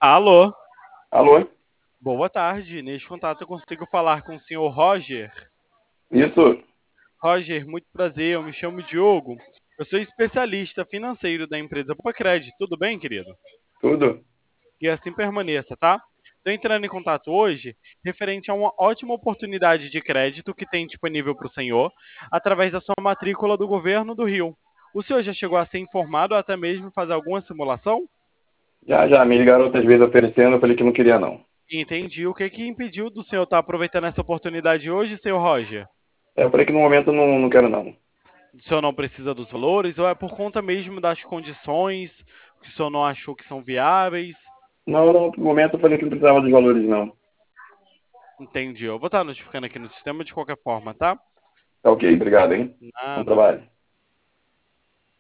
Alô, Alô? boa tarde. Neste contato eu consigo falar com o senhor Roger. Isso, Roger, muito prazer, eu me chamo Diogo. Eu sou especialista financeiro da empresa Credit. Tudo bem, querido? tudo? E assim permaneça, tá? Estou entrando em contato hoje referente a uma ótima oportunidade de crédito que tem disponível para o senhor através da sua matrícula do governo do Rio. O senhor já chegou a ser informado ou até mesmo fazer alguma simulação? Já, me ligaram outras vezes oferecendo, eu falei que não queria não. Entendi. O que que impediu do senhor estar aproveitando essa oportunidade hoje, senhor Roger? Eu falei que no momento não quero não. O senhor não precisa dos valores ou é por conta mesmo das condições que o senhor não achou que são viáveis? Não, no momento eu falei que não precisava dos valores não. Entendi. Eu vou estar notificando aqui no sistema de qualquer forma, tá? Tá ok, obrigado, hein? Bom Nada. trabalho.